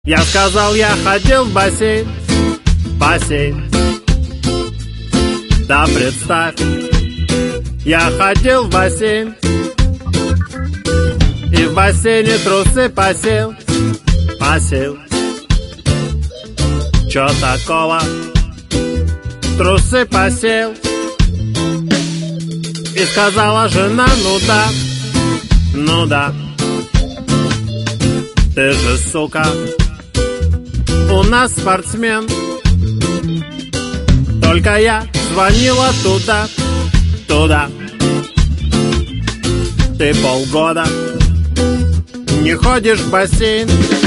Я сказал, я ходил в бассейн, бассейн. Да представь, я ходил в бассейн, и в бассейне трусы посел, посел. Чё такого? Трусы посел. И сказала жена, ну да, ну да. Ты же, сука, у нас спортсмен. Только я звонила туда, туда. Ты полгода не ходишь в бассейн.